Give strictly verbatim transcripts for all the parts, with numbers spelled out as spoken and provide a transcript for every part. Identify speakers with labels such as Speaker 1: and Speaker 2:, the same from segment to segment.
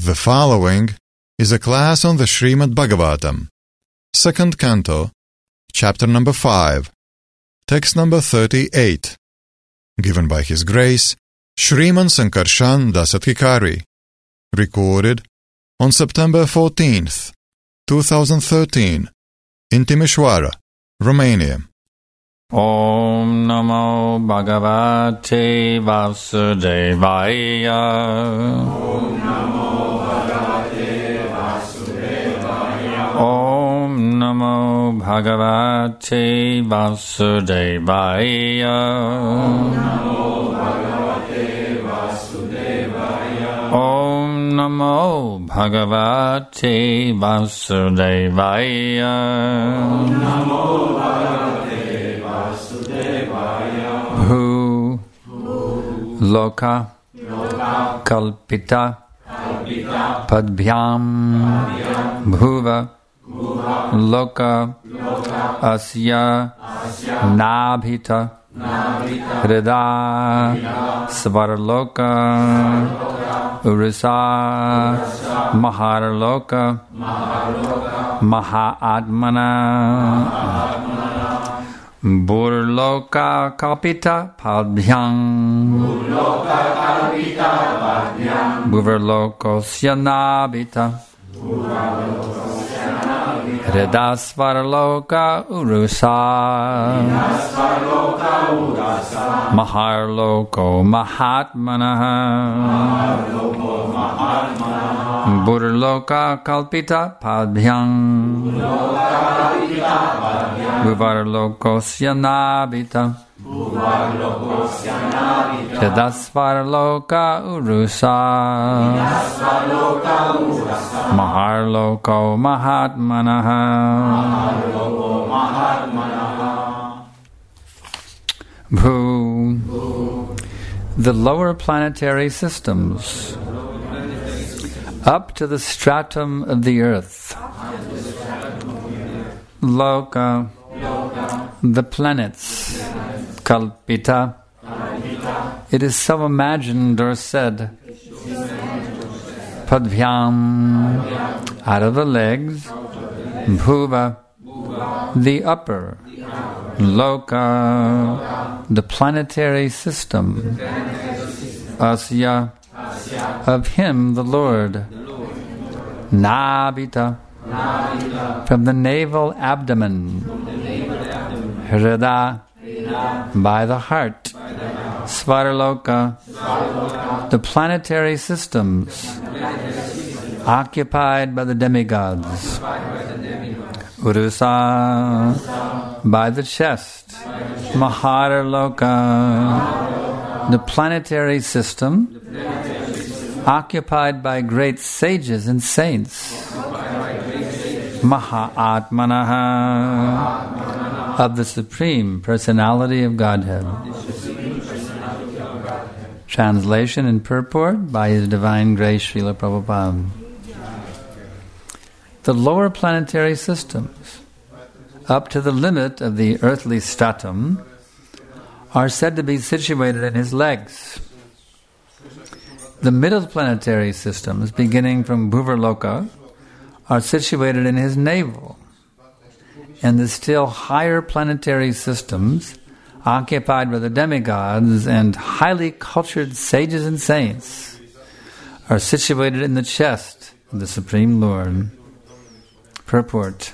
Speaker 1: The following is a class on the Srimad Bhagavatam, second canto, chapter number five, text number thirty-eight, given by His Grace, Shriman Sankarshan Dasatkikari, recorded on September fourteenth, two thousand thirteen, in Timișoara, Romania.
Speaker 2: Om Namo Bhagavate Vasudevaya.
Speaker 3: Om Namo Bhagavate Vasudevaya.
Speaker 2: Om Namo Bhagavate Vasudevaya.
Speaker 3: Om Namo Bhagavate Vasudevaya.
Speaker 2: Om Namo Bhagavate Vasudevaya.
Speaker 3: Om Namo Bhagavate
Speaker 2: Bhu Loka Kalpita Padbhyam Bhuva Loka Asya Nabhita Hrida Svarloka Urisa Maharloka Mahaatmana Burloka Kalpita Padbhyam
Speaker 3: Burloka Kalpita Padbhyam
Speaker 2: Bhuvarlokosya Nabhita Hridasvarloka Urusa Maharloko Mahatmanaha Burloka Kalpita Padbhyam Bhuvarlokosya Nabhita Hridasvarloka Urusa Maharloko Mahatmanaha. Bhu. The lower planetary systems up to the stratum of the earth. Loka, the planets. Kalpita, it is so imagined or said. Padbhyam, out of the legs. Bhuva, the upper. Loka, the planetary system. Asya, of Him, the Lord. Nabhita, from the navel abdomen. Hrida, by the heart. Svarloka, the planetary systems occupied by the demigods. Urusa, by the chest. Maharloka, the planetary system occupied by great sages and saints. Mahaatmanaha, of the Supreme Personality of Godhead. Translation and purport by His Divine Grace Srila Prabhupada. The lower planetary systems, up to the limit of the earthly stratum, are said to be situated in His legs. The middle planetary systems, beginning from Bhuvarloka, are situated in His navel. And the still higher planetary systems, occupied by the demigods and highly cultured sages and saints, are situated in the chest of the Supreme Lord. Purport.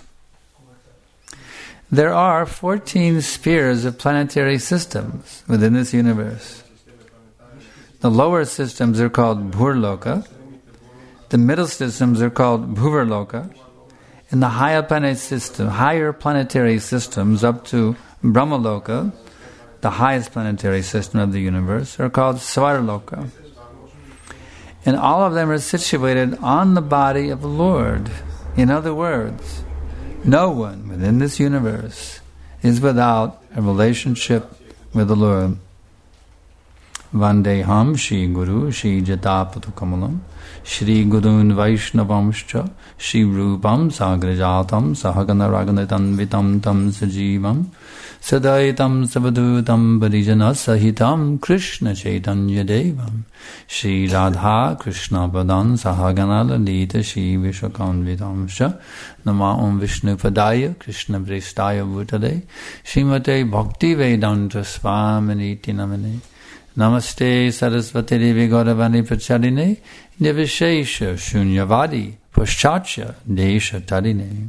Speaker 2: There are fourteen spheres of planetary systems within this universe. The lower systems are called Bhurloka, the middle systems are called Bhuvarloka, and the higher planet system, higher planetary systems up to Brahmaloka, the highest planetary system of the universe, are called Svarloka. And all of them are situated on the body of the Lord. In other words, no one within this universe is without a relationship with the Lord. Vandeham Shri Guru Shri Jatapatu Kamalam Shri Gurun Vaishnavamscha Shri Rupam Sagrajatam Sahagana Raghunatan Vitam Tam Sajivam Sadaitam Savadutam Parijana Sahitam Krishna Chaitanya Devam Shri Radha Krishna Padan Sahagana Lalita Shri Vishwakanvitamscha Nama Om Vishnu Padaya Krishna Prestaya Bhutale Srimate Bhakti Vedanta Swaminiti Namane Namaste Saraswati Devi Gauravani Prachaline Nivishesha Shunyavadi Paschatya Desha Tarine.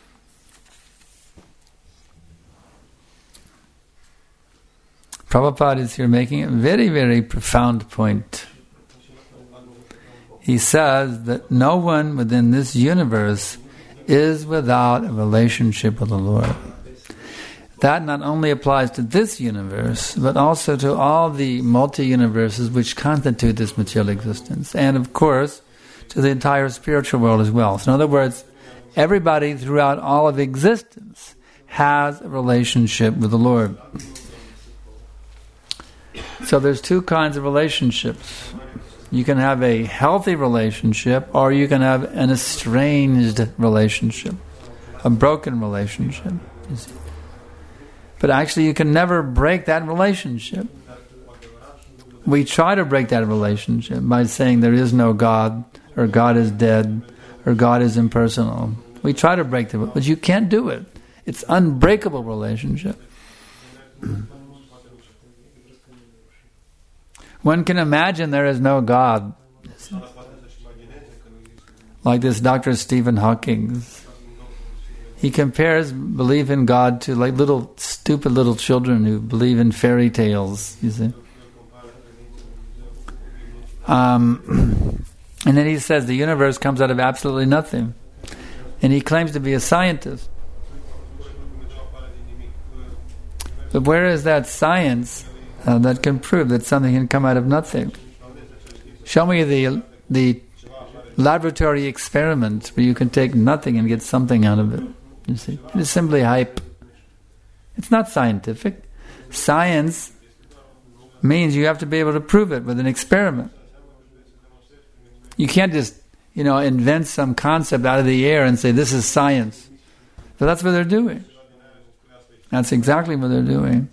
Speaker 2: Prabhupada is here making a very, very profound point. He says that no one within this universe is without a relationship with the Lord. That not only applies to this universe, but also to all the multi-universes which constitute this material existence, and of course, to the entire spiritual world as well. So in other words, everybody throughout all of existence has a relationship with the Lord. So there's two kinds of relationships. You can have a healthy relationship, or you can have an estranged relationship, a broken relationship. You see. But actually you can never break that relationship. We try to break that relationship by saying there is no God, or God is dead, or God is impersonal. We try to break the, but you can't do it. It's unbreakable relationship. One can imagine there is no God. Like this Doctor Stephen Hawking. He compares belief in God to like little stupid little children who believe in fairy tales, you see. Um, and then he says the universe comes out of absolutely nothing. And he claims to be a scientist. But where is that science uh, that can prove that something can come out of nothing? Show me the the laboratory experiment where you can take nothing and get something out of it. You see, it is simply hype. It's not scientific. Science means you have to be able to prove it with an experiment. You can't just, you know, invent some concept out of the air and say this is science. But that's what they're doing. That's exactly what they're doing.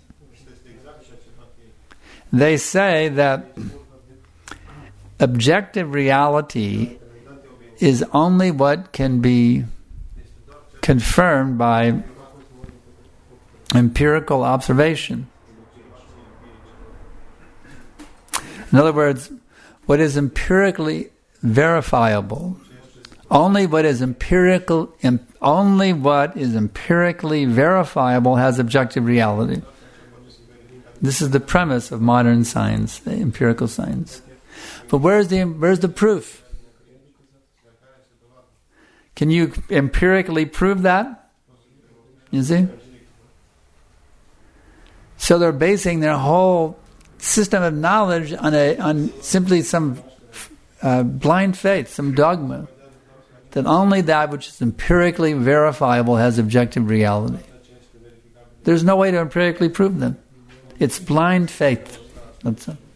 Speaker 2: They say that objective reality is only what can be confirmed by empirical observation. In other words, what is empirically verifiable, only what is empirical, only what is empirically verifiable has objective reality. This is the premise of modern science, the empirical science. But where's the where's the proof? Can you empirically prove that? You see? So they're basing their whole system of knowledge on a on simply some uh, blind faith, some dogma, that only that which is empirically verifiable has objective reality. There's no way to empirically prove them. It's blind faith. That's it.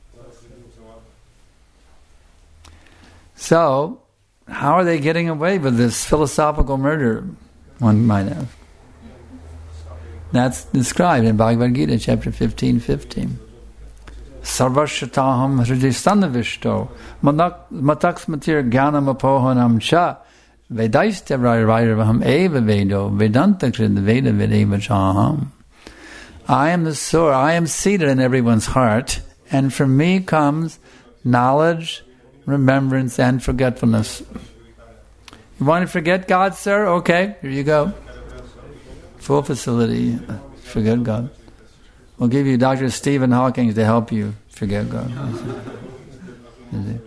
Speaker 2: So, how are they getting away with this philosophical murder, one might have? That's described in Bhagavad Gita, chapter fifteen fifteen. Sarvashataham hridistannavishto mataksmatir jnanam apohanam cha vedaistya rairvairvaham eva vedo vedanta krid veda vedeva chaham. I am the source, I am seated in everyone's heart, and from me comes knowledge, remembrance, and forgetfulness. You want to forget God, sir? Okay, here you go. Full facility. Forget God. We'll give you Doctor Stephen Hawking to help you forget God. You see?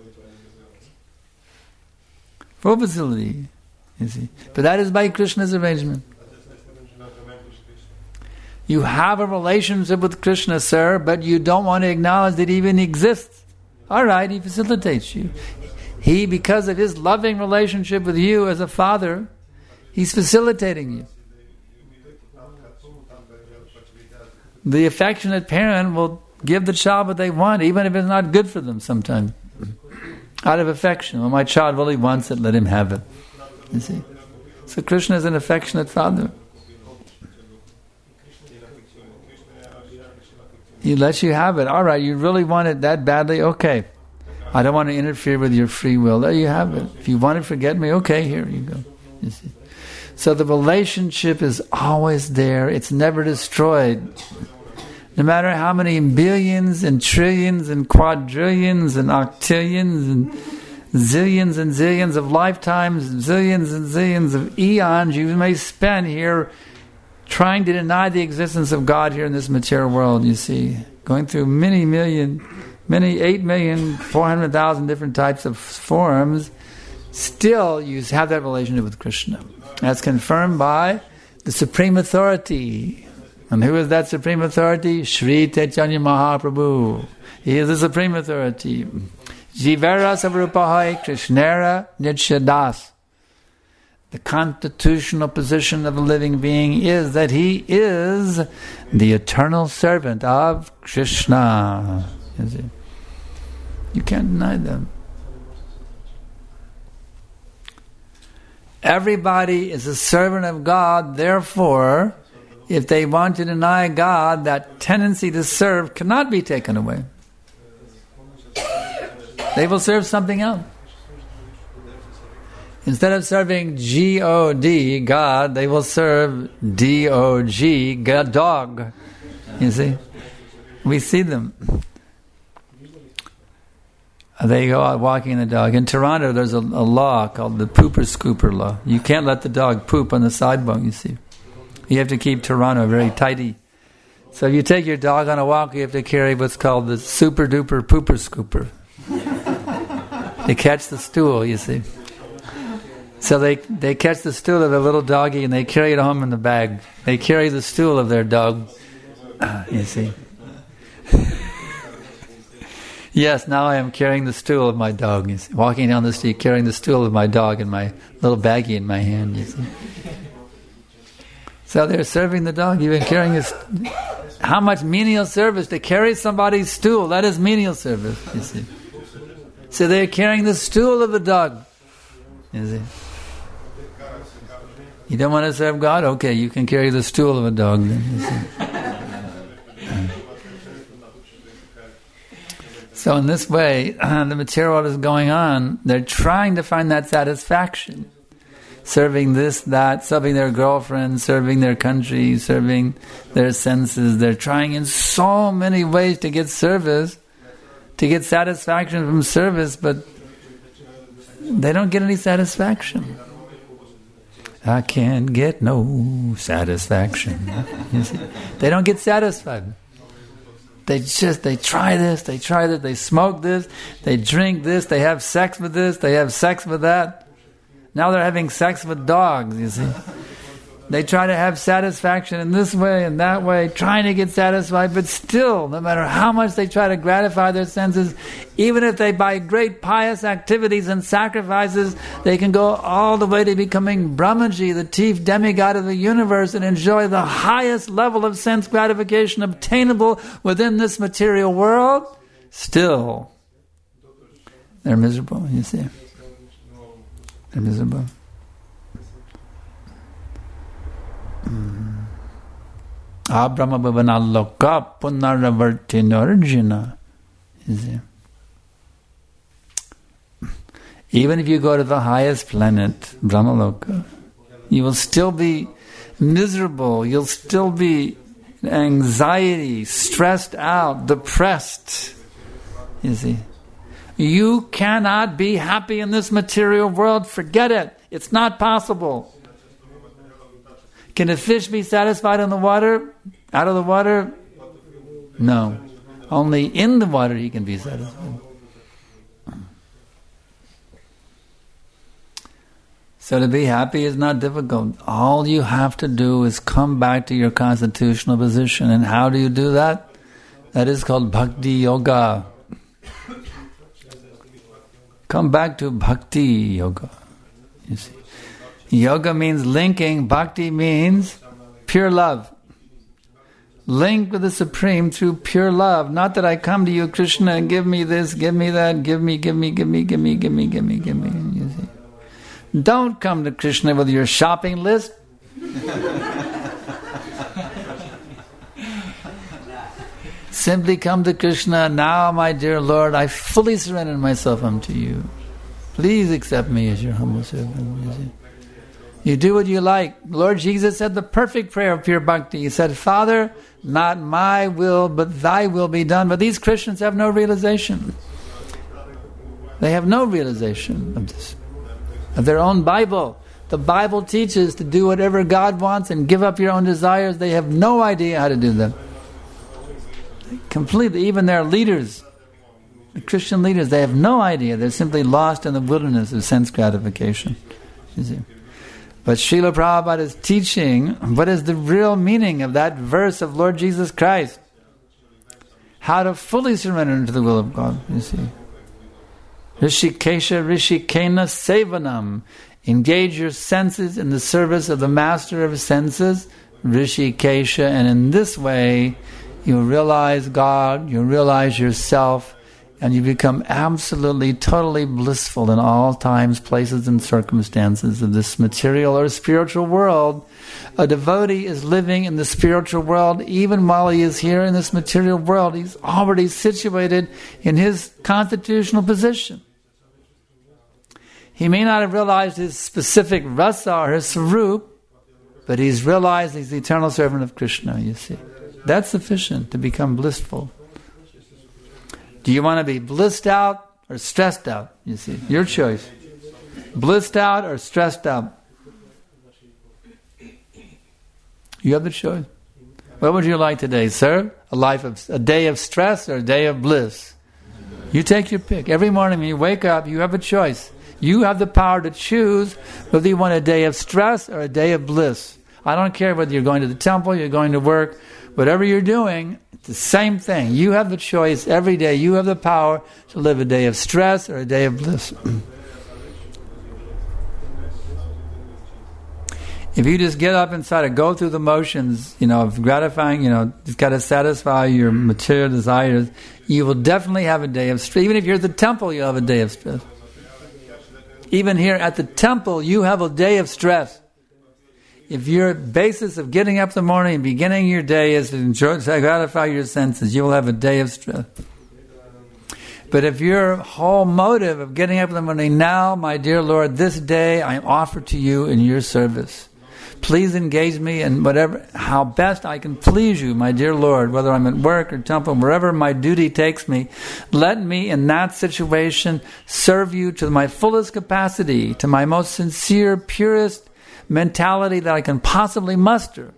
Speaker 2: Full facility. You see? But that is by Krishna's arrangement. You have a relationship with Krishna, sir, but you don't want to acknowledge that he even exists. All right, he facilitates you. He, because of his loving relationship with you as a father, he's facilitating you. The affectionate parent will give the child what they want, even if it's not good for them sometimes. Out of affection. Well, my child really wants it, let him have it. You see? So Krishna is an affectionate father. He lets you have it. All right, you really want it that badly? Okay. I don't want to interfere with your free will. There you have it. If you want to forget me, okay, here you go. You see? So the relationship is always there. It's never destroyed. No matter how many billions and trillions and quadrillions and octillions and zillions and zillions of lifetimes, zillions and zillions of eons you may spend here trying to deny the existence of God here in this material world, you see. Going through many million, many eight million, four hundred thousand different types of forms, still you have that relationship with Krishna. That's confirmed by the Supreme Authority. And who is that Supreme Authority? Sri Chaitanya Mahaprabhu. He is the Supreme Authority. Jivara Savrupahai Krishnera Nitshadas. The constitutional position of a living being is that he is the eternal servant of Krishna. Is it? You can't deny them. Everybody is a servant of God, therefore, if they want to deny God, that tendency to serve cannot be taken away. They will serve something else. Instead of serving G O D, God, they will serve D O G, God, dog. You see? We see them. They go out walking the dog. In Toronto, there's a, a law called the pooper scooper law. You can't let the dog poop on the sidewalk, you see. You have to keep Toronto very tidy. So if you take your dog on a walk, you have to carry what's called the super duper pooper scooper. They catch the stool, you see. So they they catch the stool of a little doggy and they carry it home in the bag. They carry the stool of their dog, you see. Yes, now I am carrying the stool of my dog. You see. Walking down the street, carrying the stool of my dog and my little baggie in my hand, you see. So they're serving the dog, even carrying his... How much menial service to carry somebody's stool? That is menial service, you see. So they're carrying the stool of the dog, you see. You don't want to serve God? Okay, you can carry the stool of a dog then, you see. So in this way, uh, the material world is going on. They're trying to find that satisfaction. Serving this, that, serving their girlfriend, serving their country, serving their senses. They're trying in so many ways to get service, to get satisfaction from service, but they don't get any satisfaction. I can't get no satisfaction. You see? They don't get satisfied. They just, they try this, they try that, they smoke this, they drink this, they have sex with this, they have sex with that. Now they're having sex with dogs, you see. They try to have satisfaction in this way and that way, trying to get satisfied, but still, no matter how much they try to gratify their senses, even if they by great pious activities and sacrifices, they can go all the way to becoming Brahmaji, the chief demigod of the universe, and enjoy the highest level of sense gratification obtainable within this material world, still, they're miserable, you see. They're miserable. Abrahma bhavanaloka punaravartinorjuna. Even if you go to the highest planet, Brahmaloka, you will still be miserable. You'll still be anxiety, stressed out, depressed. You see. You cannot be happy in this material world. Forget it. It's not possible. Can a fish be satisfied in the water? Out of the water? No. Only in the water he can be satisfied. So to be happy is not difficult. All you have to do is come back to your constitutional position. And how do you do that? That is called bhakti yoga. Come back to bhakti yoga. You see. Yoga means linking, bhakti means pure love. linked with the Supreme through pure love. Not that I come to you, Krishna, and give me this, give me that, give me, give me, give me, give me, give me, give me, give me. You see? Don't come to Krishna with your shopping list. Simply come to Krishna. Now, my dear Lord, I fully surrender myself unto you. Please accept me as your humble servant. You see? You do what you like. Lord Jesus said the perfect prayer of pure bhakti. He said, Father, not my will, but thy will be done. But these Christians have no realization. They have no realization of this, of their own Bible. The Bible teaches to do whatever God wants and give up your own desires. They have no idea how to do that. Completely, even their leaders, the Christian leaders, they have no idea. They're simply lost in the wilderness of sense gratification. You see? But Srila Prabhupada is teaching what is the real meaning of that verse of Lord Jesus Christ. How to fully surrender into the will of God, you see. Rishikesha Rishikena Sevanam. Engage your senses in the service of the master of senses, Rishikesha, and in this way you realize God, you realize yourself, and you become absolutely, totally blissful in all times, places, and circumstances of this material or spiritual world. A devotee is living in the spiritual world even while he is here in this material world. He's already situated in his constitutional position. He may not have realized his specific rasa or his sarup, but he's realized he's the eternal servant of Krishna, you see. That's sufficient to become blissful. Do you want to be blissed out or stressed out? You see, your choice. Blissed out or stressed out? You have the choice. What would you like today, sir? A life of a day of stress or a day of bliss? You take your pick. Every morning when you wake up, you have a choice. You have the power to choose whether you want a day of stress or a day of bliss. I don't care whether you're going to the temple, you're going to work, whatever you're doing, it's the same thing. You have the choice every day. You have the power to live a day of stress or a day of bliss. If you just get up inside and go through the motions, you know, of gratifying, you know, you've got to satisfy your material desires, you will definitely have a day of stress. Even if you're at the temple, you'll have a day of stress. Even here at the temple, you have a day of stress. If your basis of getting up in the morning and beginning your day is to enjoy, to gratify your senses, you will have a day of stress. But if your whole motive of getting up in the morning, now, my dear Lord, this day I offer to you in your service. Please engage me in whatever, how best I can please you, my dear Lord, whether I'm at work or temple, wherever my duty takes me. Let me, in that situation, serve you to my fullest capacity, to my most sincere, purest mentality that I can possibly muster.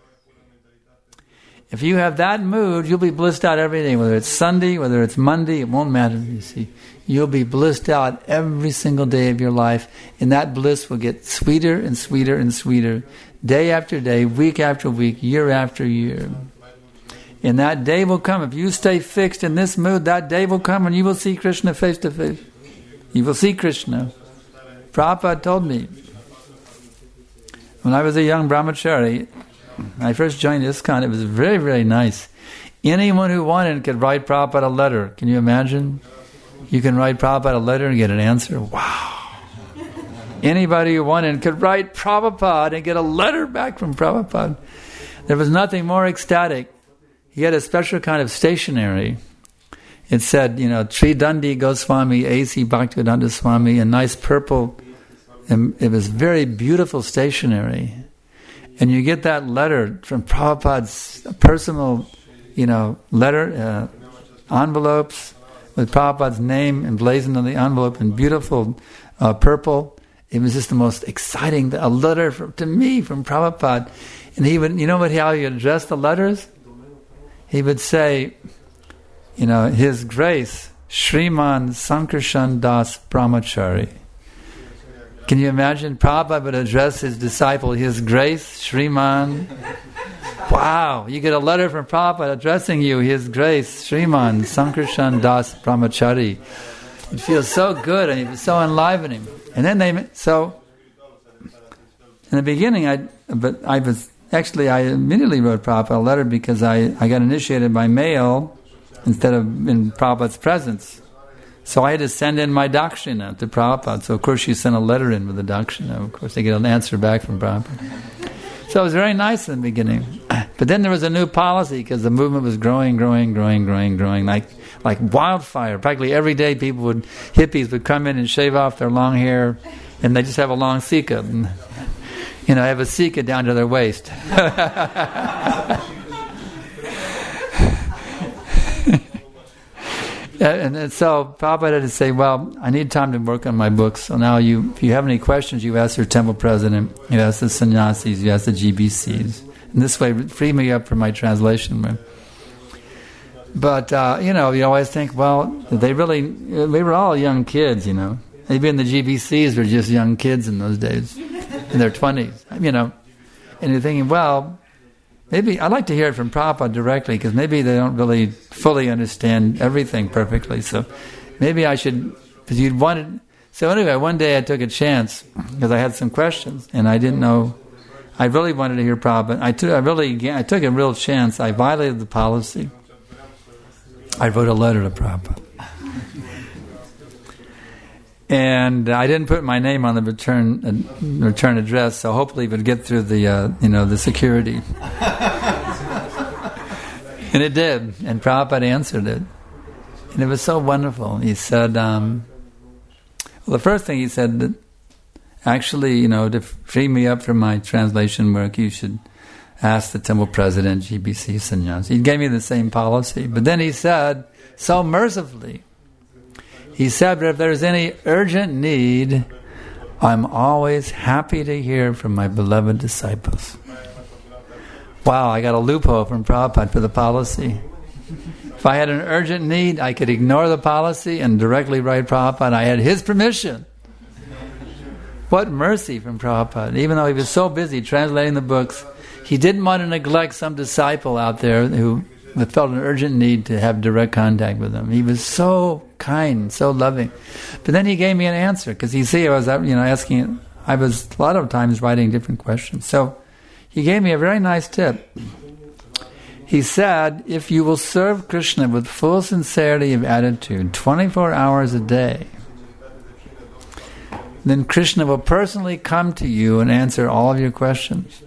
Speaker 2: If you have that mood, you'll be blissed out every day, whether it's Sunday, whether it's Monday, it won't matter, you see. You'll be blissed out every single day of your life, and that bliss will get sweeter and sweeter and sweeter, day after day, week after week, year after year. And that day will come. If you stay fixed in this mood, that day will come and you will see Krishna face to face. You will see Krishna. Prabhupada told me, when I was a young brahmachari, when I first joined ISKCON, it was very, very nice. Anyone who wanted could write Prabhupada a letter. Can you imagine? You can write Prabhupada a letter and get an answer. Wow. Anybody who wanted could write Prabhupada and get a letter back from Prabhupada. There was nothing more ecstatic. He had a special kind of stationery. It said, you know, Tridandi Goswami, A C Bhaktivedanta Swami, a nice purple. And it was very beautiful stationery. And you get that letter from Prabhupada's personal, you know, letter, uh, envelopes with Prabhupada's name emblazoned on the envelope in beautiful uh, purple. It was just the most exciting, a letter from, to me from Prabhupada. And he would, you know what, how he would address the letters? He would say, you know, His Grace, Shriman Sankarshan Das Brahmachari. Can you imagine? Prabhupada would address his disciple, His Grace, Shriman. Wow, you get a letter from Prabhupada addressing you, His Grace, Shriman Sankarshan Das Brahmachari. It feels so good and it was so enlivening. And then they, so, in the beginning, I, but I was actually, I immediately wrote Prabhupada a letter because I, I got initiated by mail instead of in Prabhupada's presence. So I had to send in my dakshina to Prabhupada. So of course she sent a letter in with the dakshina. Of course they get an answer back from Prabhupada. So it was very nice in the beginning. But then there was a new policy because the movement was growing, growing, growing, growing, growing, like like wildfire. Practically every day people would, hippies would come in and shave off their long hair and they just have a long sika. And, you know, have a sika down to their waist. And, and so Prabhupada had to say, well, I need time to work on my books. So now you, if you have any questions, you ask your temple president, you ask the sannyasis, you ask the G B Cs. And this way, free me up for my translation. But, uh, you know, you always think, well, they really, we were all young kids, you know. Even the G B Cs were just young kids in those days, in their twenties, you know. And you're thinking, well, maybe I'd like to hear it from Prabhupada directly because maybe they don't really fully understand everything perfectly. So maybe I should, because you'd wanted. So anyway, one day I took a chance because I had some questions and I didn't know. I really wanted to hear Prabhupada. I took, I really, I took a real chance. I violated the policy. I wrote a letter to Prabhupada. And I didn't put my name on the return uh, return address, so hopefully it would get through the uh, you know the security. And it did, and Prabhupada answered it, and it was so wonderful. He said, um, well, the first thing he said that actually, you know, to free me up from my translation work, you should ask the temple president, G B C sannyas. He gave me the same policy, but then he said, so mercifully. He said, but if there's any urgent need, I'm always happy to hear from my beloved disciples. Wow, I got a loophole from Prabhupada for the policy. If I had an urgent need, I could ignore the policy and directly write Prabhupada. I had his permission. What mercy from Prabhupada. Even though he was so busy translating the books, he didn't want to neglect some disciple out there who felt an urgent need to have direct contact with him. He was so kind, so loving. But then he gave me an answer, because you see, I was you know asking, I was a lot of times writing different questions. So he gave me a very nice tip. He said, if you will serve Krishna with full sincerity of attitude, twenty-four hours a day, then Krishna will personally come to you and answer all of your questions.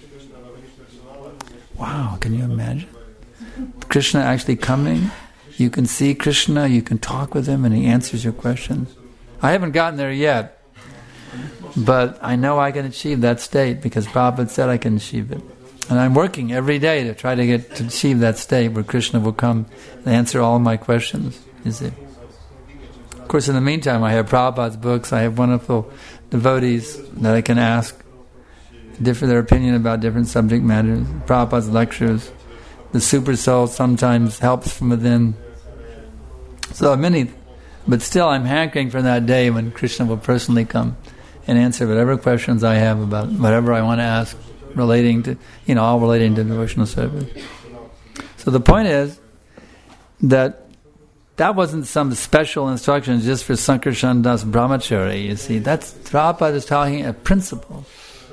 Speaker 2: Wow, can you imagine? Krishna actually coming, you can see Krishna, you can talk with him, and he answers your questions. I haven't gotten there yet, but I know I can achieve that state because Prabhupada said I can achieve it. And I'm working every day to try to get to achieve that state where Krishna will come and answer all of my questions, you see. Of course, in the meantime, I have Prabhupada's books, I have wonderful devotees that I can ask different their opinion about different subject matters, Prabhupada's lectures. The super soul sometimes helps from within. So many, but still I'm hankering for that day when Krishna will personally come and answer whatever questions I have about whatever I want to ask relating to, you know, all relating to devotional service. So the point is that that wasn't some special instructions just for Sankarshan Das Brahmachari, you see. That's, Prabhupada is talking a principle.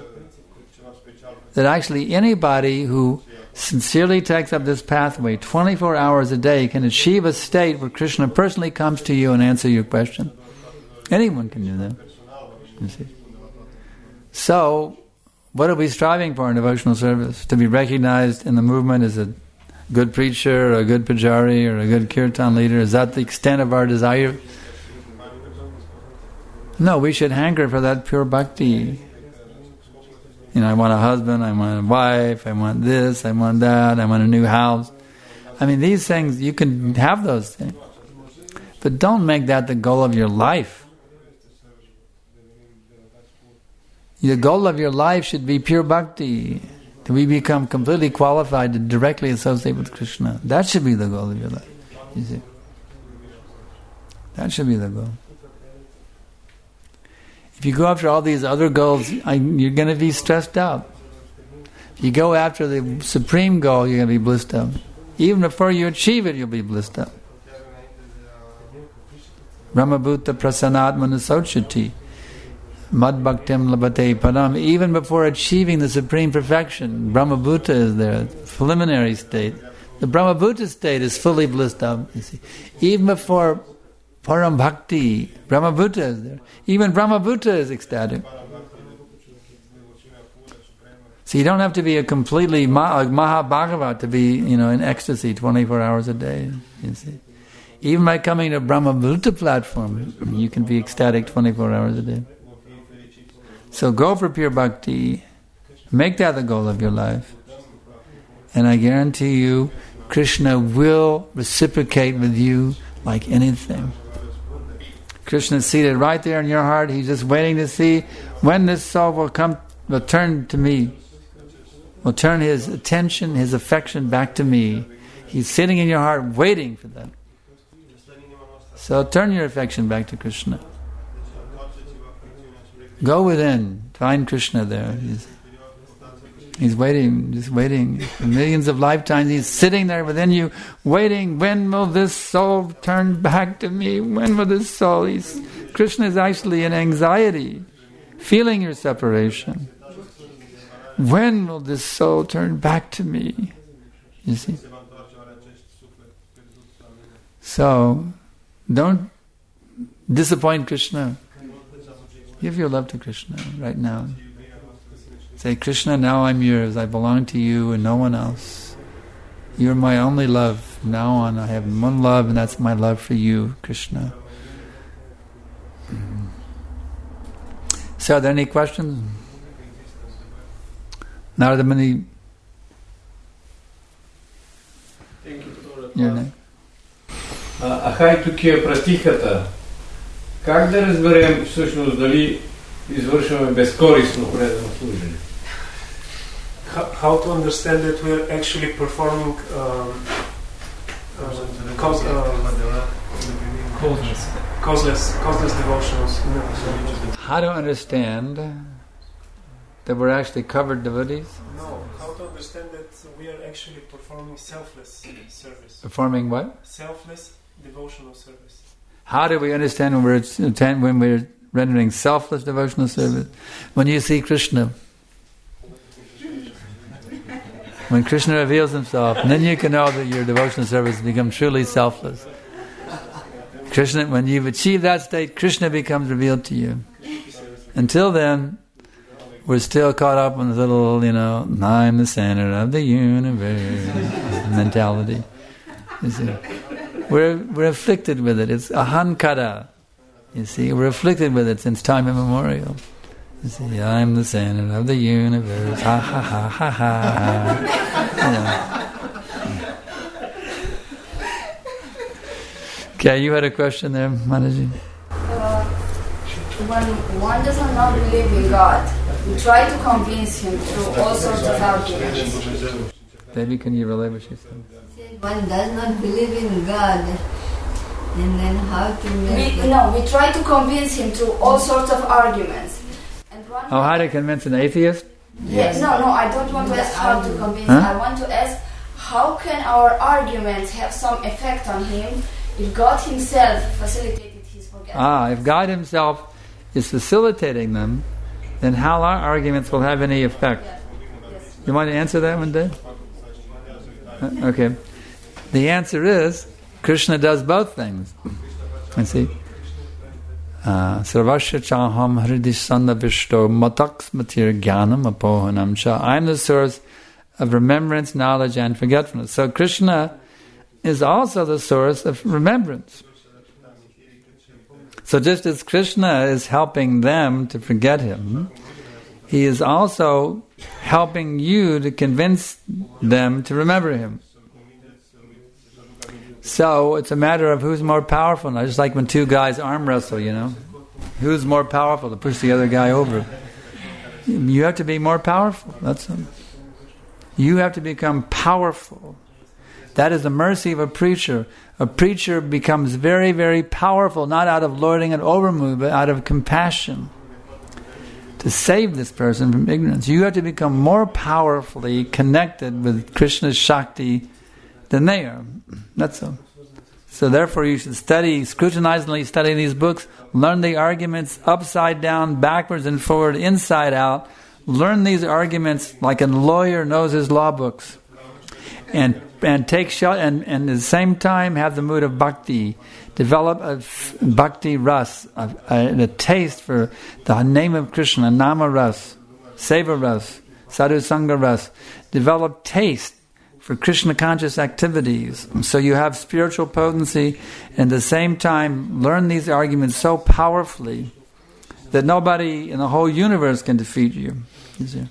Speaker 2: That actually anybody who sincerely takes up this pathway twenty-four hours a day can achieve a state where Krishna personally comes to you and answer your question. Anyone can do that. You see. So, what are we striving for in devotional service? To be recognized in the movement as a good preacher, or a good pujari, or a good kirtan leader? Is that the extent of our desire? No, we should hanker for that pure bhakti. You know, I want a husband, I want a wife, I want this, I want that, I want a new house. I mean, these things, you can have those things. But don't make that the goal of your life. The goal of your life should be pure bhakti. That we become completely qualified to directly associate with Krishna. That should be the goal of your life. You see? That should be the goal. If you go after all these other goals, I, you're going to be stressed out. If you go after the supreme goal, you're going to be blissed out. Even before you achieve it, you'll be blissed out. Brahmabhuta prasanatmana sochati. Mad Bhaktim Labhate Padam. Even before achieving the supreme perfection, Brahmabhuta is there, preliminary state. The Brahmabhuta state is fully blissed up, you see. Even before Param Bhakti, Brahmabhuta is there. Even Brahmabhuta is ecstatic. So you don't have to be a completely ma- like Mahabhagavat to be, you know, in ecstasy twenty-four hours a day, you see. Even by coming to Brahmabhuta platform, you can be ecstatic twenty-four hours a day. So go for pure bhakti, make that the goal of your life, and I guarantee you, Krishna will reciprocate with you like anything. Krishna is seated right there in your heart. He's just waiting to see when this soul will come, will turn to me, will turn his attention, his affection back to me. He's sitting in your heart waiting for that. So turn your affection back to Krishna. Go within, find Krishna there. He's, he's waiting, just waiting. For millions of lifetimes he's sitting there within you, waiting. When will this soul turn back to me? When will this soul? He's, Krishna is actually in anxiety, feeling your separation. When will this soul turn back to me? You see? So, don't disappoint Krishna. Give your love to Krishna right now. Say, Krishna, now I'm yours. I belong to you and no one else. You're my only love. From now on, I have one love, and that's my love for you, Krishna. Mm-hmm. So, are there any questions? Now, are there many?
Speaker 4: Thank you,
Speaker 2: Your name?
Speaker 4: Ахай тук е пратихата. Как да разберем всъщност дали извършваме безкористно преданно служене?
Speaker 5: How to understand that we are actually performing um, uh, cause, uh, causeless, causeless, causeless devotionals.
Speaker 2: How to understand that we're actually covered devotees?
Speaker 5: No, how to understand that we are actually performing selfless service.
Speaker 2: Performing what?
Speaker 5: Selfless devotional service.
Speaker 2: How do we understand when we're when we're rendering selfless devotional service? When you see Krishna, when Krishna reveals himself, and then you can know that your devotional service has become truly selfless. Krishna, when you've achieved that state, Krishna becomes revealed to you. Until then, we're still caught up in this little, you know, I'm the center of the universe mentality. You see. We're, we're afflicted with it. It's ahankara. You see, we're afflicted with it since time immemorial. You see, I'm the center of the universe. Ha ha ha ha ha. You know. Okay, you had a question there, Mataji?
Speaker 6: Uh, when one does not believe in God, we try to convince him through all sorts of arguments.
Speaker 2: Devi, can you relay what she said?
Speaker 7: One does not believe in God, and then how to make
Speaker 6: we, No, we try to convince him through all sorts of arguments. And one
Speaker 2: oh, how to convince an atheist?
Speaker 6: Yes. No, no, I don't want to ask how to convince
Speaker 2: huh?
Speaker 6: him. I want to ask how can our arguments have some effect on him if God himself facilitated his forgiveness?
Speaker 2: Ah, if God himself is facilitating them, then how our arguments will have any effect?
Speaker 6: Yes. Yes.
Speaker 2: You want to answer that one, Dave? Uh, okay. The answer is, Krishna does both things. You see? Sarvasya chaham hridisanda vishto mataks matir jnanam apohanam cha. I'm the source of remembrance, knowledge, and forgetfulness. So Krishna is also the source of remembrance. So just as Krishna is helping them to forget him, he is also helping you to convince them to remember him. So it's a matter of who's more powerful now. Just like when two guys arm wrestle, you know. Who's more powerful to push the other guy over? You have to be more powerful. That's it. You have to become powerful. That is the mercy of a preacher. A preacher becomes very, very powerful, not out of lording and overmood, but out of compassion. To save this person from ignorance. You have to become more powerfully connected with Krishna's Shakti than they are. That's all. So therefore you should study, scrutinizingly study these books, learn the arguments upside down, backwards and forward, inside out. Learn these arguments like a lawyer knows his law books. And and take shot and, and at the same time have the mood of bhakti. Develop a f- bhakti ras, a, a, a taste for the name of Krishna, nama ras, seva ras, sadhu sangha ras. Develop taste for Krishna conscious activities. So you have spiritual potency, and at the same time learn these arguments so powerfully that nobody in the whole universe can defeat you. You see?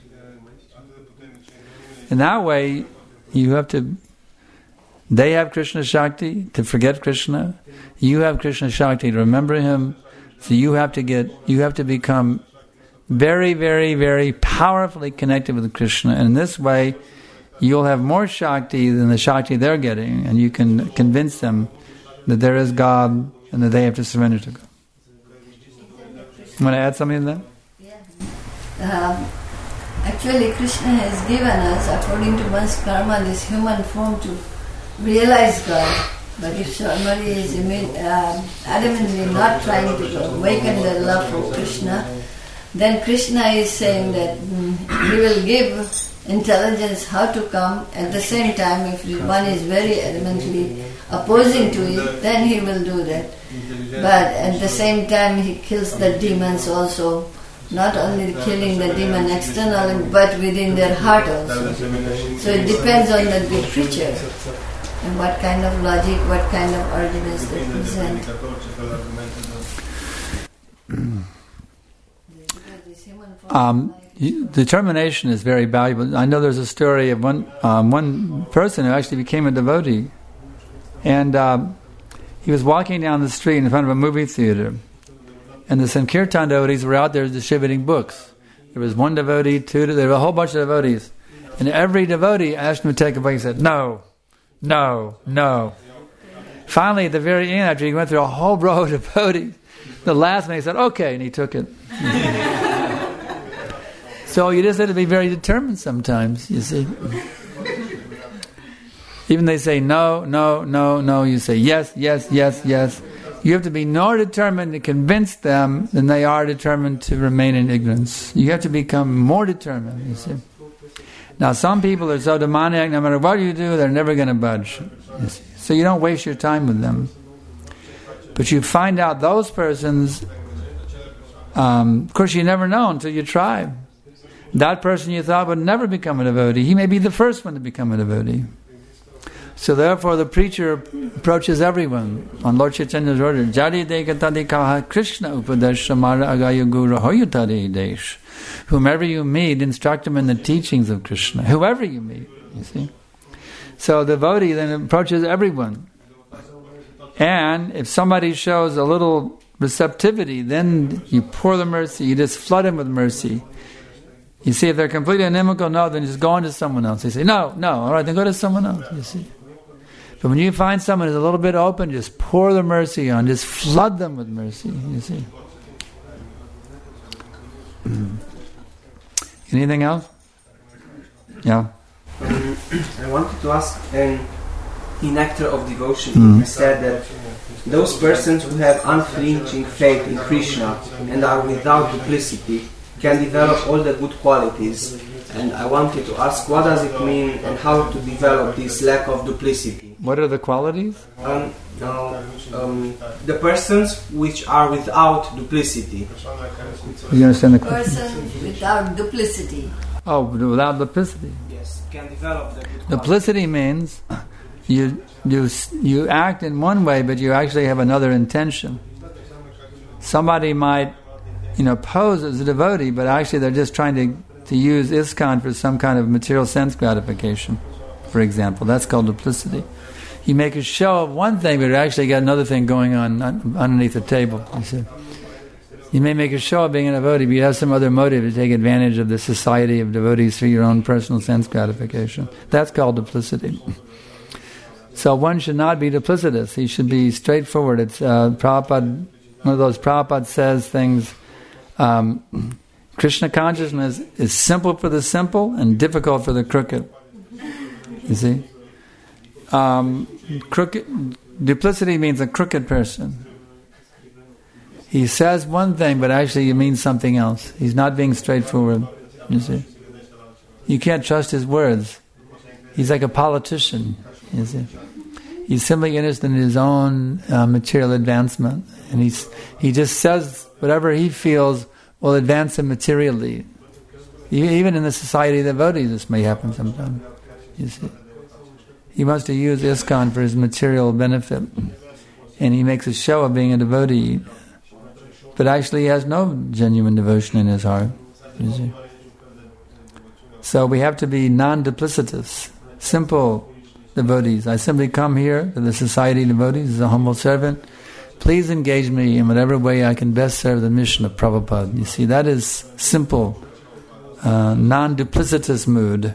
Speaker 2: In that way, you have to, they have Krishna Shakti to forget Krishna. You have Krishna Shakti to remember him. So you have to get, you have to become very, very, very powerfully connected with Krishna. And in this way, you'll have more Shakti than the Shakti they're getting, and you can convince them that there is God and that they have to surrender to God. You want to add something to that?
Speaker 7: Yeah. Um, actually, Krishna has given us, according to one's karma, this human form to realize God. But if somebody is uh, adamantly not trying to awaken their love for Krishna, then Krishna is saying that mm, he will give intelligence how to come. At the same time, if one is very adamantly opposing to it, then he will do that. But at the same time, he kills the demons also, not only killing the demon externally, but within their heart also. So it depends on the big preacher and what kind of logic, what kind of arguments they present.
Speaker 2: Um, determination is very valuable. I know there's a story of one um, one person who actually became a devotee, and um, he was walking down the street in front of a movie theater, and the Sankirtan devotees were out there distributing books. There was one devotee, two, there were a whole bunch of devotees, and every devotee asked him to take a book. He said, "No, no, no." Finally, at the very end, after he went through a whole row of devotees, the last one he said, "Okay," and he took it. So you just have to be very determined sometimes, you see. Even they say no, no, no, no, you say yes, yes, yes, yes. You have to be more determined to convince them than they are determined to remain in ignorance. You have to become more determined, you see. Now some people are so demoniac, no matter what you do, they're never going to budge. You see. So you don't waste your time with them. But you find out those persons, um, of course you never know until you try. That person you thought would never become a devotee, he may be the first one to become a devotee. So therefore the preacher approaches everyone on Lord Chaitanya's order. Jari dekatadi kaha Krishna upadesh samara agaya guru hoyutari desh. Whomever you meet, instruct him in the teachings of Krishna. Whoever you meet, you see. So the devotee then approaches everyone. And if somebody shows a little receptivity, then you pour the mercy, you just flood him with mercy. You see, if they're completely inimical, no, then just go on to someone else. They say, no, no, all right, then go to someone else, you see. But when you find someone who's a little bit open, just pour the mercy on, just flood them with mercy, you see. Anything else? Yeah?
Speaker 8: I wanted to ask, um, in Nectar of Devotion, mm. you said that those persons who have unflinching faith in Krishna and are without duplicity can develop all the good qualities. And I wanted to ask, what does it mean and how to develop this lack of duplicity?
Speaker 2: What are the qualities?
Speaker 8: Um, no, um, the persons which are without duplicity.
Speaker 2: You understand the question?
Speaker 7: Person without duplicity.
Speaker 2: Oh, without duplicity.
Speaker 8: Yes, can develop the good
Speaker 2: Duplicity means you you you act in one way, but you actually have another intention. Somebody might, you know, pose as a devotee, but actually they're just trying to, to use ISKCON for some kind of material sense gratification, for example. That's called duplicity. You make a show of one thing, but you actually got another thing going on underneath the table. You see. You may make a show of being a devotee, but you have some other motive to take advantage of the society of devotees for your own personal sense gratification. That's called duplicity. So one should not be duplicitous. He should be straightforward. It's uh, Prabhupada, one of those Prabhupada says things. Um, Krishna consciousness is simple for the simple and difficult for the crooked. You see? Um, crooked, duplicity means a crooked person. He says one thing, but actually he means something else. He's not being straightforward, you see. You can't trust his words. He's like a politician, you see. He's simply interested in his own uh, material advancement. And he's, he just says whatever he feels will advance him materially. Even in the society of devotees, this may happen sometimes, you see. He wants to use ISKCON for his material benefit. And he makes a show of being a devotee. But actually he has no genuine devotion in his heart, you see. So we have to be non-duplicitous, simple devotees. I simply come here to the Society of Devotees as a humble servant. Please engage me in whatever way I can best serve the mission of Prabhupada. You see, that is simple, uh, non-duplicitous mood.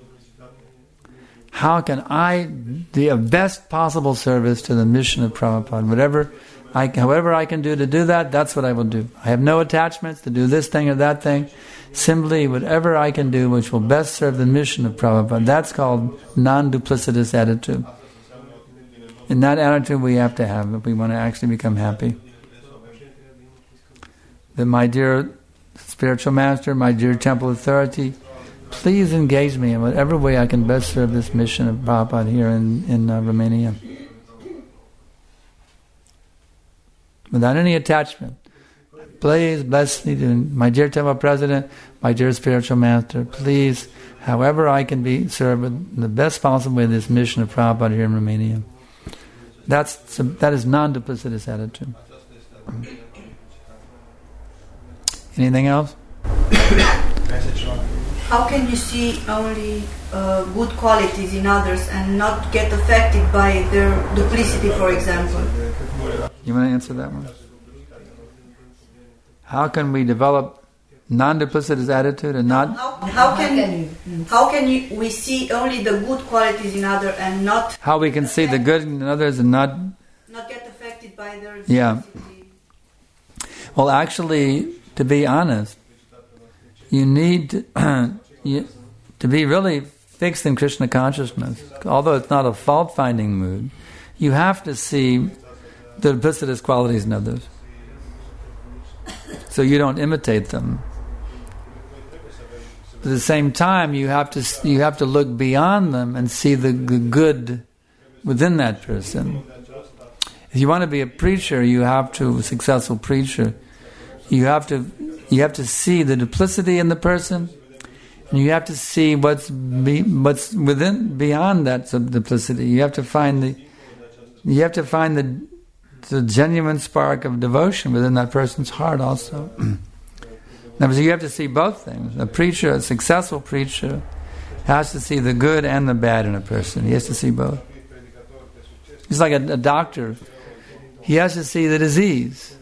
Speaker 2: How can I be of best possible service to the mission of Prabhupada? Whatever I, however I can do to do that, that's what I will do. I have no attachments to do this thing or that thing. Simply whatever I can do which will best serve the mission of Prabhupada. That's called non-duplicitous attitude. And that attitude we have to have if we want to actually become happy. That my dear spiritual master, my dear temple authority, please engage me in whatever way I can best serve this mission of Prabhupada here in, in uh, Romania. Without any attachment. Please bless me, my dear temple president, my dear spiritual master. Please, however I can be served in the best possible way this mission of Prabhupada here in Romania. That's that is non-duplicitous attitude. Anything else?
Speaker 9: How can you see only uh, good qualities in others and not get affected by their duplicity, for example?
Speaker 2: You want to answer that one? How can we develop non-duplicitous attitude and not...
Speaker 9: How, how can how can you, we see only the good qualities in others and not...
Speaker 2: How we can see the good in others and not...
Speaker 9: Not get affected by their duplicity?
Speaker 2: Yeah. Well, actually, to be honest, you need to, you, to be really fixed in Krishna consciousness. Although it's not a fault-finding mood, you have to see the duplicitous qualities in others, so you don't imitate them. At the same time, you have to you have to look beyond them and see the, the good within that person. If you want to be a preacher, you have to a successful preacher. You have to you have to see the duplicity in the person, and you have to see what's be, what's within beyond that duplicity. You have to find the you have to find the the genuine spark of devotion within that person's heart also. Now, you have to see both things. A preacher, a successful preacher, has to see the good and the bad in a person. He has to see both. It's like a, a doctor. He has to see the disease.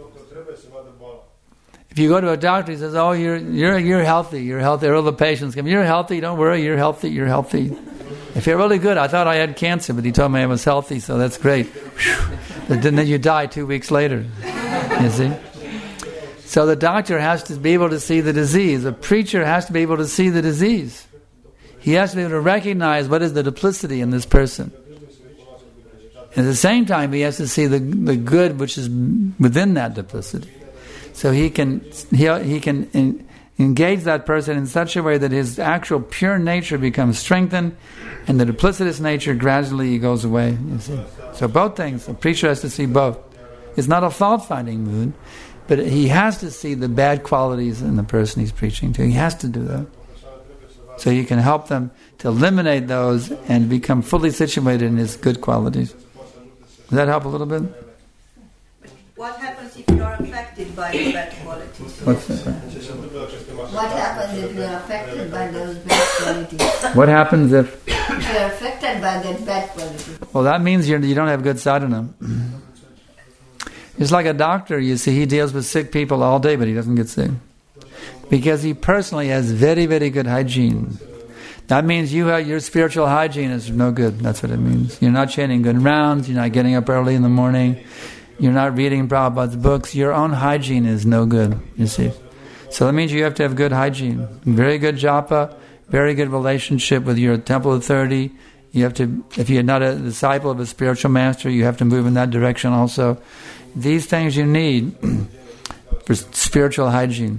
Speaker 2: If you go to a doctor, he says, "Oh, you're you're you're healthy. You're healthy." All the patients come, "You're healthy. Don't worry. You're healthy. You're healthy." If you're really good, I thought I had cancer, but he told me I was healthy, so that's great. But then you die two weeks later. You see? So the doctor has to be able to see the disease. A preacher has to be able to see the disease. He has to be able to recognize what is the duplicity in this person. At the same time, he has to see the the good which is within that duplicity. So he can he he can in, engage that person in such a way that his actual pure nature becomes strengthened, and the duplicitous nature gradually goes away. You see. So both things. A preacher has to see both. It's not a fault-finding mood, but he has to see the bad qualities in the person he's preaching to. He has to do that. So you can help them to eliminate those and become fully situated in his good qualities. Does that help a little bit?
Speaker 9: What happens if you are affected by the bad qualities?
Speaker 2: What's that?
Speaker 7: What happens if you are affected by those bad qualities?
Speaker 2: What happens if...
Speaker 7: If you are affected by that bad quality?
Speaker 2: Well, that means you're, you don't have good sadhana. It's like a doctor, you see, he deals with sick people all day, but he doesn't get sick. Because he personally has very, very good hygiene. That means you have, your spiritual hygiene is no good. That's what it means. You're not chanting good rounds, you're not getting up early in the morning, you're not reading Prabhupada's books. Your own hygiene is no good, you see. So that means you have to have good hygiene. Very good japa, very good relationship with your temple authority. You have to, if you're not a disciple of a spiritual master, you have to move in that direction also. These things you need for spiritual hygiene.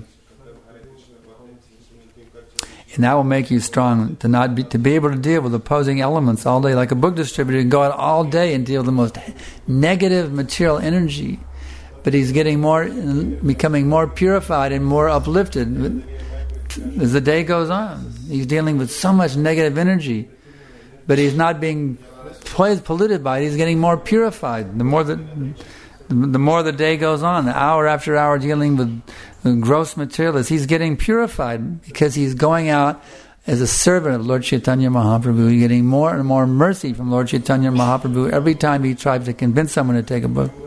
Speaker 2: And that will make you strong, to not be, to be able to deal with opposing elements all day. Like a book distributor can go out all day and deal with the most negative material energy, but he's getting more, becoming more purified and more uplifted as the day goes on. He's dealing with so much negative energy, but he's not being polluted by it. He's getting more purified. The more the the more the day goes on, hour after hour dealing with gross materialists, he's getting purified because he's going out as a servant of Lord Chaitanya Mahaprabhu. He's getting more and more mercy from Lord Chaitanya Mahaprabhu every time he tries to convince someone to take a book.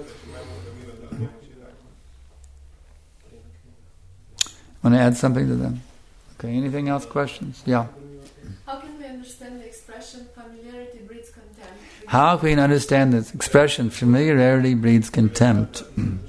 Speaker 2: Want to add something to them? Okay, anything else? Questions? Yeah.
Speaker 10: How can we understand the expression familiarity breeds contempt?
Speaker 2: How can we understand this expression, familiarity breeds contempt?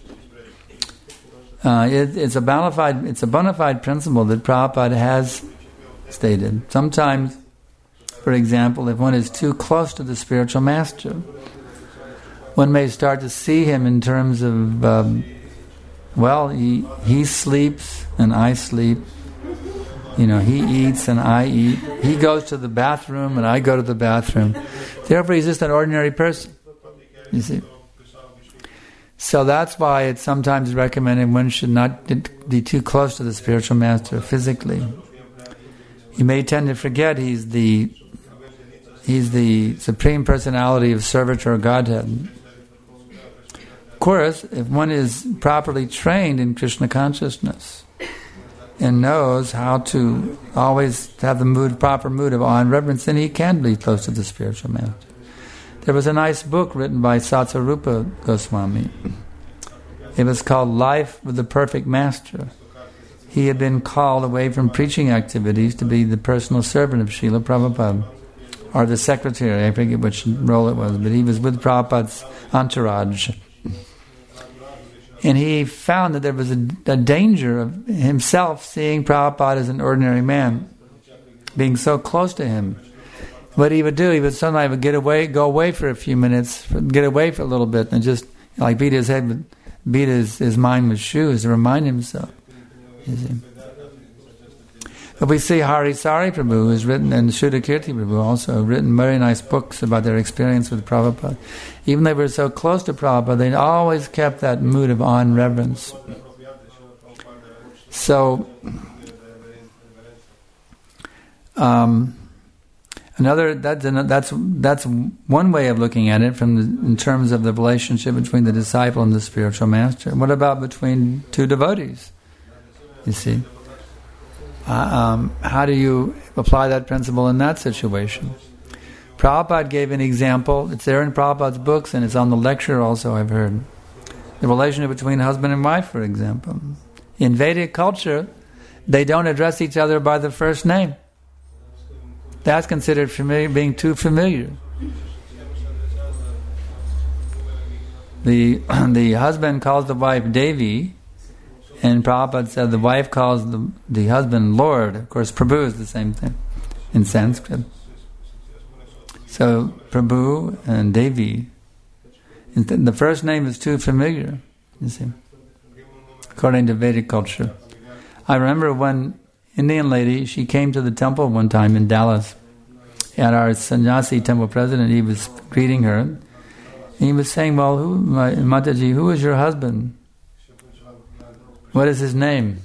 Speaker 2: Uh, it, it's a bona fide, it's a bona fide principle that Prabhupada has stated. Sometimes, for example, if one is too close to the spiritual master, one may start to see him in terms of, um, well, he he sleeps and I sleep. You know, he eats and I eat. He goes to the bathroom and I go to the bathroom. Therefore, he's just an ordinary person. You see. So that's why it's sometimes recommended one should not be too close to the spiritual master physically. You may tend to forget he's the he's the supreme personality of servitor Godhead. Of course, if one is properly trained in Krishna consciousness and knows how to always have the mood, proper mood of awe and reverence, then he can be close to the spiritual master. There was a nice book written by Satsarupa Goswami. It was called Life with the Perfect Master. He had been called away from preaching activities to be the personal servant of Srila Prabhupada, or the secretary, I forget which role it was, but he was with Prabhupada's entourage. And he found that there was a, a danger of himself seeing Prabhupada as an ordinary man, being so close to him. What he would do, he would sometimes would get away, go away for a few minutes, get away for a little bit, and just like beat his head, beat his, his mind with shoes to remind himself. You see. But we see Hari Sari Prabhu, who has written, and Shuddhakirti Prabhu also written very nice books about their experience with Prabhupada. Even though they were so close to Prabhupada, they always kept that mood of awe and reverence. So, um, another that's that's that's one way of looking at it from the, in terms of the relationship between the disciple and the spiritual master. What about between two devotees? You see. Uh, um, how do you apply that principle in that situation? Prabhupada gave an example. It's there in Prabhupada's books, and it's on the lecture also, I've heard. The relationship between husband and wife, for example. In Vedic culture, they don't address each other by the first name. That's considered familiar, being too familiar. The, the husband calls the wife Devi, and Prabhupada said the wife calls the, the husband Lord. Of course, Prabhu is the same thing in Sanskrit. So, Prabhu and Devi. The first name is too familiar, you see, according to Vedic culture. I remember one Indian lady, she came to the temple one time in Dallas. And our sannyasi temple president, he was greeting her. And he was saying, well, who, my, Mataji, who is your husband? What is his name?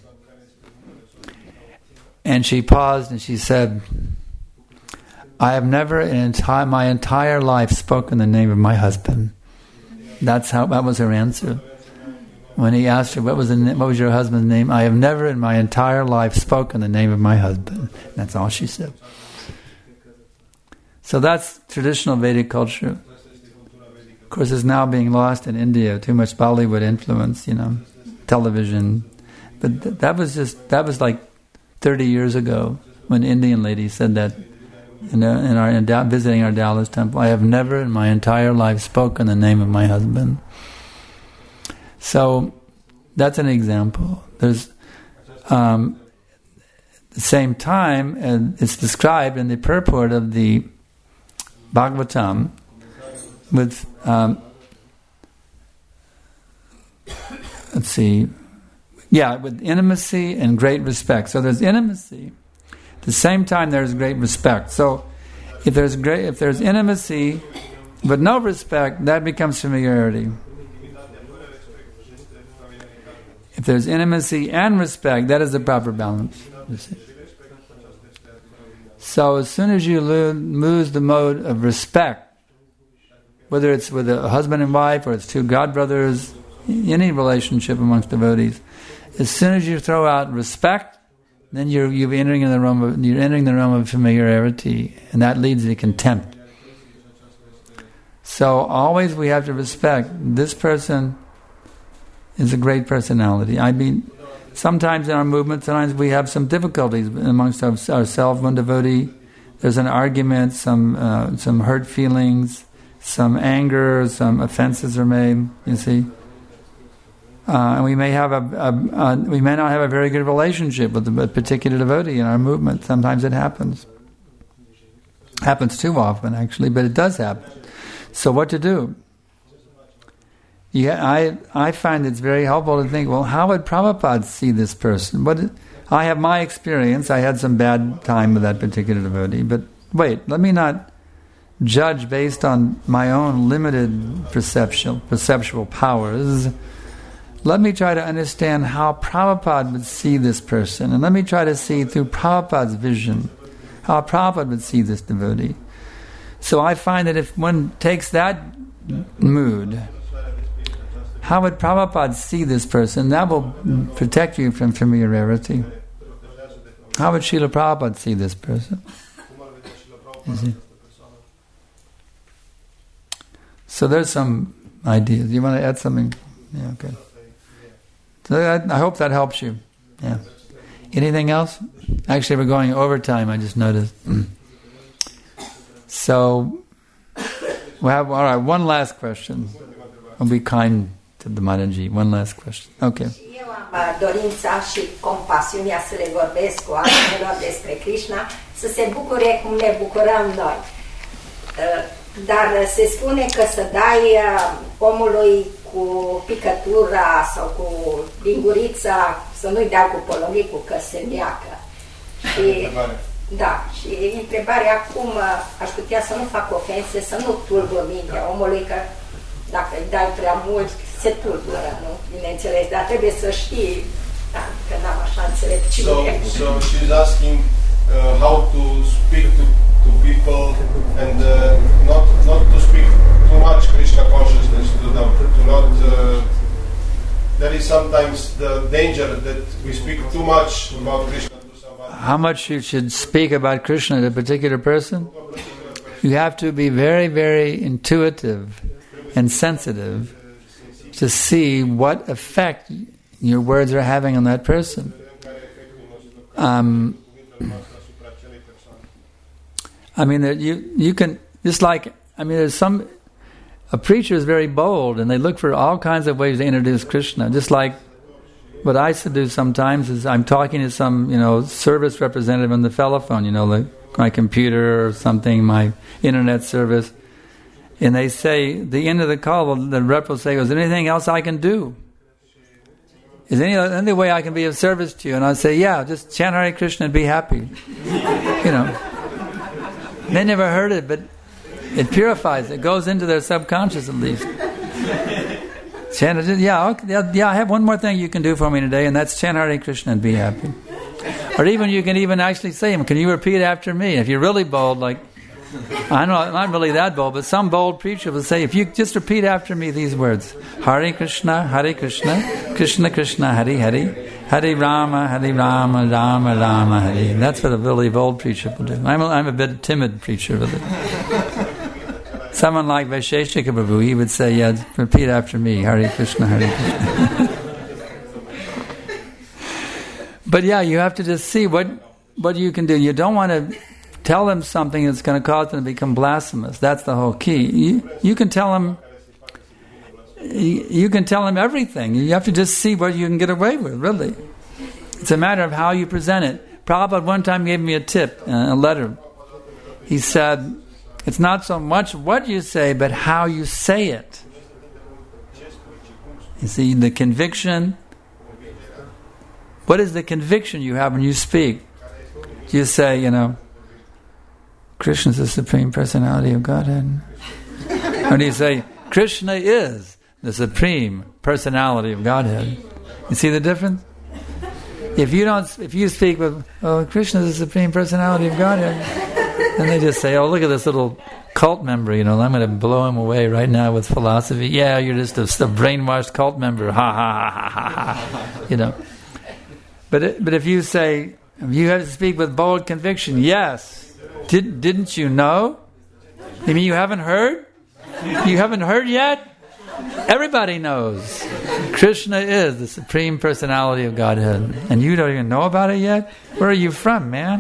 Speaker 2: And she paused and she said, I have never in enti- my entire life spoken the name of my husband. That's how, that was her answer. When he asked her, what was the what was your husband's name? I have never in my entire life spoken the name of my husband. That's all she said. So that's traditional Vedic culture. Of course, it's now being lost in India. Too much Bollywood influence, you know, television. But th- that was just that was like thirty years ago when an Indian lady said that in, a, in our in da- visiting our Dallas temple. I have never in my entire life spoken the name of my husband. So that's an example. There's um, at the same time, and it's described in the purport of the Bhagavatam with, um, let's see, yeah, with intimacy and great respect. So there's intimacy. At the same time, there's great respect. So if there's great, if there's intimacy but no respect, that becomes familiarity. If there's intimacy and respect, that is the proper balance. You see? So as soon as you lose the mode of respect, whether it's with a husband and wife or it's two godbrothers, any relationship amongst devotees, as soon as you throw out respect, then you're you're entering in the realm of you're entering the realm of familiarity, and that leads to contempt. So always we have to respect this person is a great personality. I mean, sometimes in our movement, sometimes we have some difficulties amongst our, ourselves. One devotee, there's an argument, some uh, some hurt feelings, some anger, some offenses are made. You see. Uh, and we may have a, a, a we may not have a very good relationship with a particular devotee in our movement. Sometimes it happens. Happens too often, actually, but it does happen. So what to do? Yeah, I I find it's very helpful to think, well, how would Prabhupada see this person? What I have my experience. I had some bad time with that particular devotee, but wait, let me not judge based on my own limited perceptual perceptual powers. Let me try to understand how Prabhupada would see this person, and let me try to see through Prabhupada's vision how Prabhupada would see this devotee. So I find that if one takes that mood, how would Prabhupada see this person? That will protect you from familiarity. How would Srila Prabhupada see this person? See? So there's some ideas. You want to add something? Yeah, okay. So I, I hope that helps you. Yeah. Anything else? Actually, we're going overtime, I just noticed. So, we have, all right, one last question. I'll be kind to the Mataji. One last question. Okay.
Speaker 11: Eu am dorința și compasiunea să le vorbesc cu oamenilor despre Krishna, să se bucure cum ne bucurăm noi. Dar se spune că să dai omului cu picătura sau cu lingurița, să nu-i dea cu polomicul, că se neacă. Și, da, și întrebarea cum aș putea să nu fac ofense, să nu tulbur mintea omului, că dacă îi dai prea mult, se tulbură, nu? Bineînțeles, dar trebuie să știi, da, că n-am așa înțelepciune.
Speaker 12: So, so she's asking uh, how to speak to, to people and uh, not not to speak too much Krishna consciousness to them, to not uh, there is sometimes the danger that we speak too much about Krishna to somebody.
Speaker 2: How much you should speak about Krishna to a particular person? You have to be very, very intuitive and sensitive to see what effect your words are having on that person. Um, I mean, you you can, just like, I mean, there's some, a preacher is very bold and they look for all kinds of ways to introduce Krishna. Just like what I used to do sometimes is I'm talking to some, you know, service representative on the telephone, you know, like my computer or something, my internet service. And they say, at the end of the call, well, the rep will say, is there anything else I can do? Is there any, any way I can be of service to you? And I'll say, yeah, just chant Hare Krishna and be happy. You know. They never heard it, but it purifies. It goes into their subconscious at least. Chant, yeah, okay, yeah, I have one more thing you can do for me today, and that's chant Hare Krishna and be happy. Or even you can even actually say, can you repeat after me? If you're really bold, like, I know I'm not really that bold, but some bold preacher will say, if you just repeat after me these words, Hare Krishna, Hare Krishna, Krishna Krishna, Hare Hare, Hare Rama, Hare Rama, Rama Rama, Hare. That's what a really bold preacher will do. I'm a, I'm a bit timid preacher with it. Someone like Vaisheshika Prabhu, he would say, yeah, repeat after me, Hare Krishna, Hare Krishna. But yeah, you have to just see what what you can do. You don't want to tell them something that's going to cause them to become blasphemous. That's the whole key. You, you can tell them, you, you can tell them everything. You have to just see what you can get away with, really. It's a matter of how you present it. Prabhupada one time gave me a tip, uh, a letter. He said, It's not so much what you say, but how you say it. You see, the conviction. What is the conviction you have when you speak? Do you say, you know, Krishna is the Supreme Personality of Godhead? Or do you say, Krishna is the Supreme Personality of Godhead? You see the difference? If you don't, if you speak with, oh, Krishna is the Supreme Personality of Godhead, then they just say, oh, look at this little cult member, you know, I'm going to blow him away right now with philosophy. Yeah, you're just a, a brainwashed cult member. Ha, ha, ha, ha, ha, ha. You know. But it, but if you say, if you have to speak with bold conviction, yes, did, didn't you know? You mean you haven't heard? You haven't heard yet? Everybody knows. Krishna is the Supreme Personality of Godhead. And you don't even know about it yet? Where are you from, man?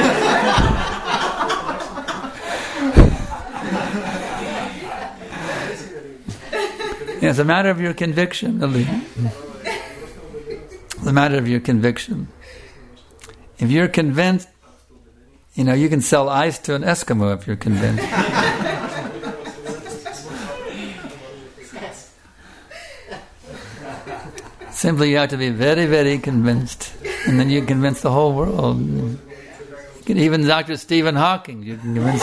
Speaker 2: Yeah, it's a matter of your conviction, really. It's a matter of your conviction. If you're convinced, you know, you can sell ice to an Eskimo if you're convinced. Simply you have to be very, very convinced. And then you convince the whole world. You can, even Doctor Stephen Hawking, you can convince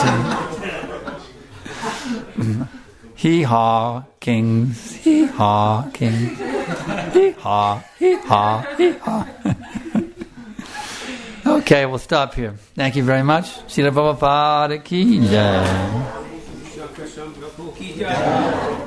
Speaker 2: him. Hee-haw, kings. Hee-haw, kings. Hee-haw, hee-haw, hee-haw. Okay, we'll stop here. Thank you very much. Srila Prabhupada ki jai.